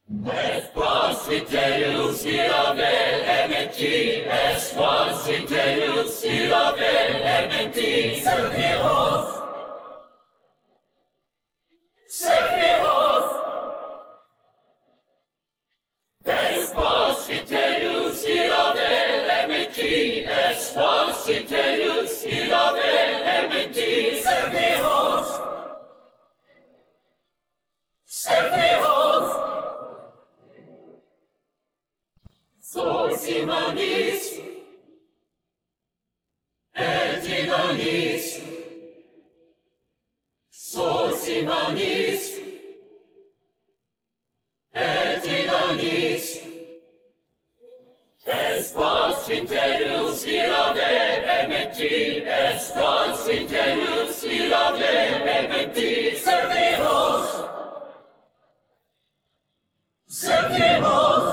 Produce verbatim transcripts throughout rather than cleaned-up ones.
Esquasiteus irave ementi, Esquasiteus irave ementi, Serpios, Serpios, Esquasiteus irave ementi, Esquasiteus irave ementi, Serpios, Serpios, Sosimanis, Etidanis, Sosimanis, Etidanis, Esquasiteus irave ementi, Esquasiteus irave ementi, Serpios, Serpios,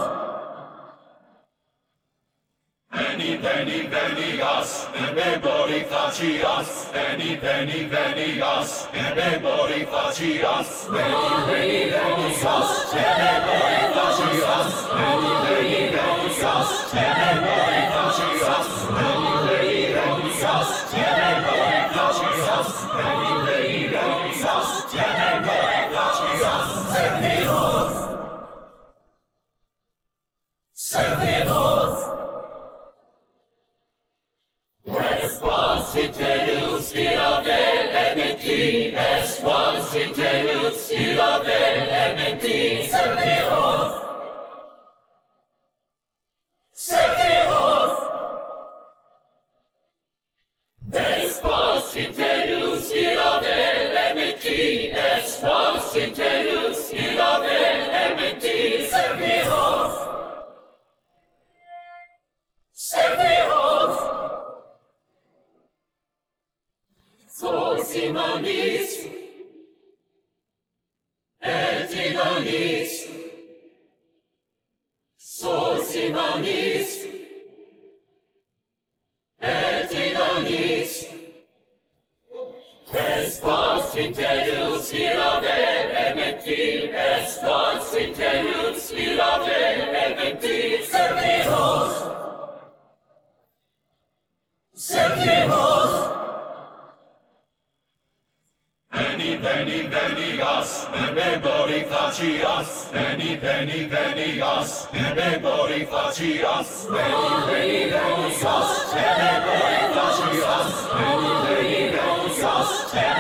Veni, veni, venias, in memori facias, veni, veni, venias, in memori facias, veni, veni, venias, in memori facias, veni, veni, venias, in memori facias, veni, veni, venias, in memori facias, veni, veni, venias, in memori facias, Serpios, Serpios, Esquasiteus irave ementi, Esquasiteus irave ementi, Serpios, Serpios, Esquasiteus irave ementi, Esquasiteus irave ementi, Serpios, Serpios, Sosimanis, Etidanis, Sosimanis, Etidanis, Esquasiteus irave ementi, Esquasiteus irave ementi, Serpios, Serpios, Veni, veni, venias, in memori facias, veni, veni, venias, in memori facias, veni, veni, venias, in memori facias, veni, veni, venias,